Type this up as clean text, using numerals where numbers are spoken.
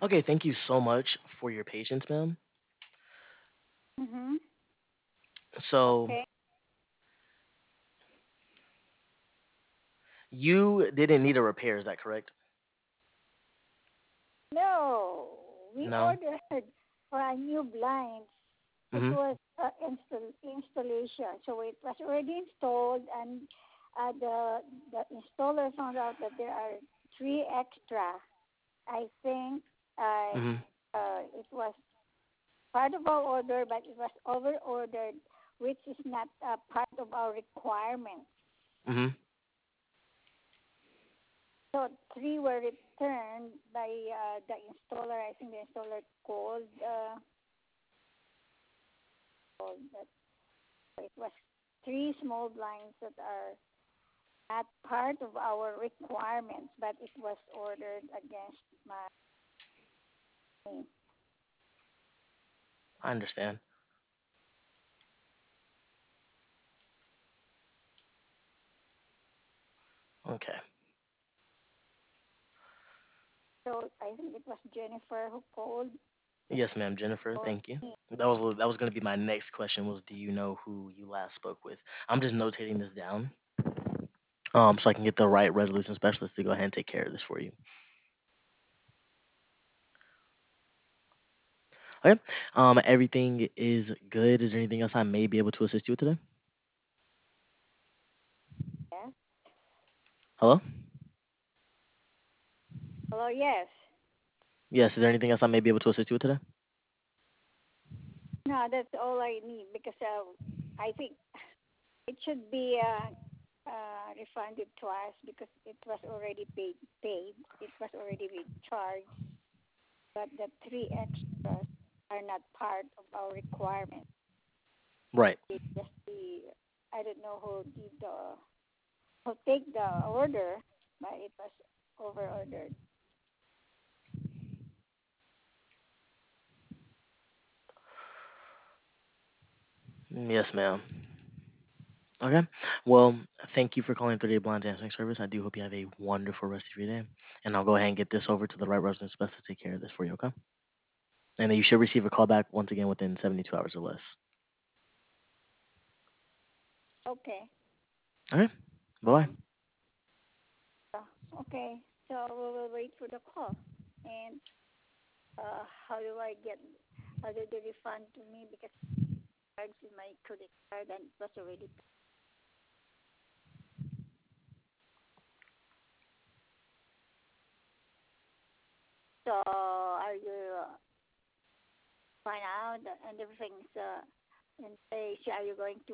Okay, thank you so much for your patience, ma'am. Mm-hmm. So Okay. you didn't need a repair, is that correct? No, we No. ordered for a new blinds. It Mhm. was installation, so it was already installed, and the installer found out that there are three extra. I think Mhm. it was part of our order, but it was over ordered, which is not part of our requirement. Mhm. So three were returned by the installer. I think the installer called that it was three small blinds that are not part of our requirements, but it was ordered against my name. I understand. Okay. So I think it was Jennifer who called Yes, ma'am, Jennifer. Thank you. me. That was going to be my next question. Was do you know who you last spoke with? I'm just notating this down, so I can get the right resolution specialist to go ahead and take care of this for you. Okay. Everything is good. Is there anything else I may be able to assist you with today? Yes. Hello. Hello. Yes. Yes. Is there anything else I may be able to assist you with today? No, that's all I need because I think it should be refunded to us because it was already paid. Paid. It was already been charged, but the three extras are not part of our requirement. Right. It just the I don't know who take the order, but it was over ordered. Yes, ma'am. Okay. Well, thank you for calling 30 Blind Answering Service. I do hope you have a wonderful rest of your day. And I'll go ahead and get this over to the right resident specialist to take care of this for you, okay? And then you should receive a call back once again within 72 hours or less. Okay. All right. Bye bye. Um. Okay. So we will wait for the call. And how do I get? How do they refund to me because cards in my credit card and it was already. So are you find out and everything's and say, are you going to